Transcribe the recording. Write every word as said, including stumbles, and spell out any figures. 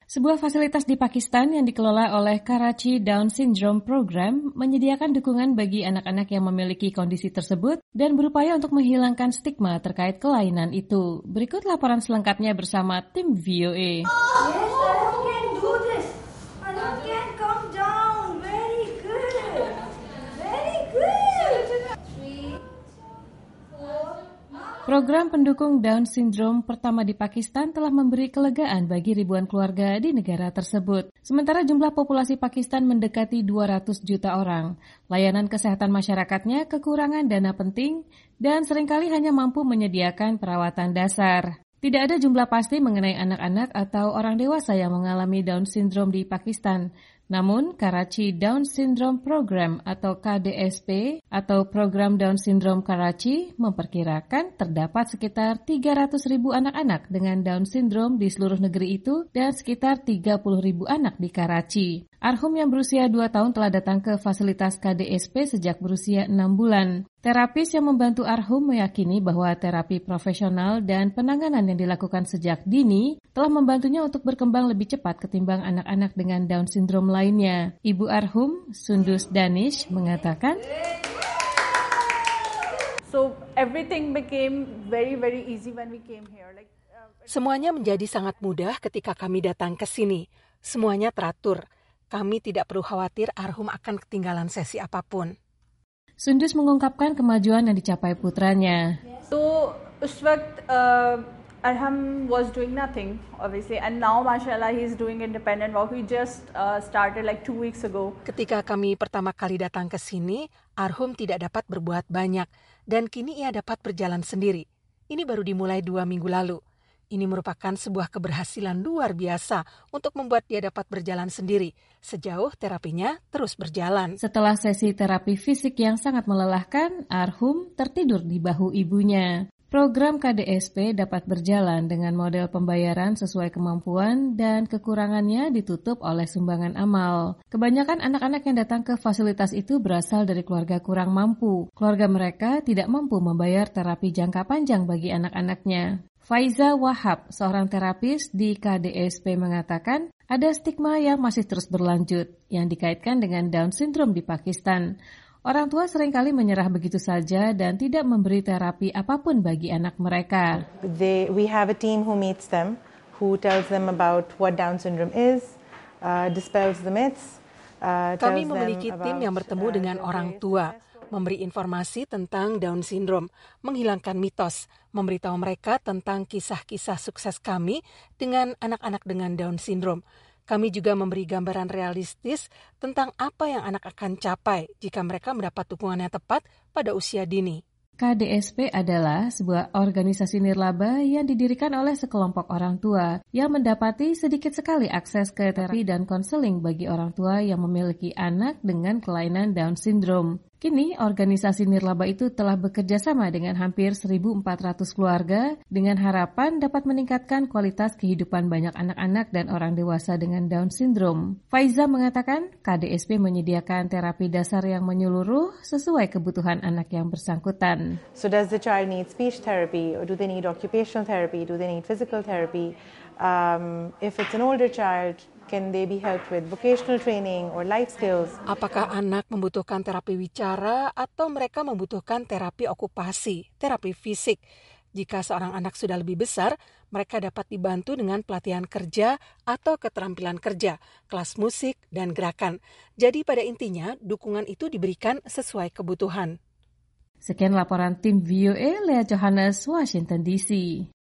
Sebuah fasilitas di Pakistan yang dikelola oleh Karachi Down Syndrome Program menyediakan dukungan bagi anak-anak yang memiliki kondisi tersebut dan berupaya untuk menghilangkan stigma terkait kelainan itu. Berikut laporan selengkapnya bersama tim V O A. Yes, I can do this. I can come down. Very good. Very good. Three, four. Program pendukung Down Syndrome pertama di Pakistan telah memberi kelegaan bagi ribuan keluarga di negara tersebut. Sementara jumlah populasi Pakistan mendekati dua ratus juta orang. Layanan kesehatan masyarakatnya kekurangan dana penting dan seringkali hanya mampu menyediakan perawatan dasar. Tidak ada jumlah pasti mengenai anak-anak atau orang dewasa yang mengalami Down Syndrome di Pakistan. Namun, Karachi Down Syndrome Program atau K D S P atau Program Down Syndrome Karachi memperkirakan terdapat sekitar tiga ratus ribu anak-anak dengan Down Syndrome di seluruh negeri itu dan sekitar tiga puluh ribu anak di Karachi. Arhum yang berusia dua tahun telah datang ke fasilitas K D S P sejak berusia enam bulan. Terapis yang membantu Arhum meyakini bahwa terapi profesional dan penanganan yang dilakukan sejak dini telah membantunya untuk berkembang lebih cepat ketimbang anak-anak dengan Down Syndrome lainnya. Ibu Arhum, Sundus Danish, mengatakan, So everything became very very easy when we came here. Like uh, Semuanya menjadi sangat mudah ketika kami datang ke sini. Semuanya teratur. Kami tidak perlu khawatir Arhum akan ketinggalan sesi apapun. Sundus mengungkapkan kemajuan yang dicapai putranya. So us waqt uh, Arham was doing nothing obviously, and now mashallah he's doing independent work. We just uh, started like two weeks ago. Ketika kami pertama kali datang ke sini, Arhum tidak dapat berbuat banyak dan kini ia dapat berjalan sendiri. Ini baru dimulai dua minggu lalu. Ini merupakan sebuah keberhasilan luar biasa untuk membuat dia dapat berjalan sendiri, sejauh terapinya terus berjalan. Setelah sesi terapi fisik yang sangat melelahkan, Arhum tertidur di bahu ibunya. Program K D S P dapat berjalan dengan model pembayaran sesuai kemampuan dan kekurangannya ditutup oleh sumbangan amal. Kebanyakan anak-anak yang datang ke fasilitas itu berasal dari keluarga kurang mampu. Keluarga mereka tidak mampu membayar terapi jangka panjang bagi anak-anaknya. Faiza Wahab, seorang terapis di K D S P, mengatakan ada stigma yang masih terus berlanjut yang dikaitkan dengan Down Syndrome di Pakistan. Orang tua seringkali menyerah begitu saja dan tidak memberi terapi apapun bagi anak mereka. They, we have a team who meets them, who tells them about what Down syndrome is, uh, dispels the myths. Uh, Kami memiliki tim yang bertemu dengan orang tua, memberi informasi tentang Down syndrome, menghilangkan mitos, memberitahu mereka tentang kisah-kisah sukses kami dengan anak-anak dengan Down syndrome. Kami juga memberi gambaran realistis tentang apa yang anak akan capai jika mereka mendapat dukungan yang tepat pada usia dini. K D S P adalah sebuah organisasi nirlaba yang didirikan oleh sekelompok orang tua yang mendapati sedikit sekali akses ke terapi dan konseling bagi orang tua yang memiliki anak dengan kelainan Down Syndrome. Kini, organisasi nirlaba itu telah bekerja sama dengan hampir seribu empat ratus keluarga dengan harapan dapat meningkatkan kualitas kehidupan banyak anak-anak dan orang dewasa dengan Down Syndrome. Faiza mengatakan K D S P menyediakan terapi dasar yang menyeluruh sesuai kebutuhan anak yang bersangkutan. So does the child need speech therapy, or do they need occupational therapy, do they need physical therapy? Um, if it's an older child, can they be helped with vocational training or life skills? Apakah anak membutuhkan terapi wicara atau mereka membutuhkan terapi okupasi, terapi fisik? Jika seorang anak sudah lebih besar, mereka dapat dibantu dengan pelatihan kerja atau keterampilan kerja, kelas musik, dan gerakan. Jadi pada intinya, dukungan itu diberikan sesuai kebutuhan. Sekian laporan tim V O A, Lea Johannes, Washington D C.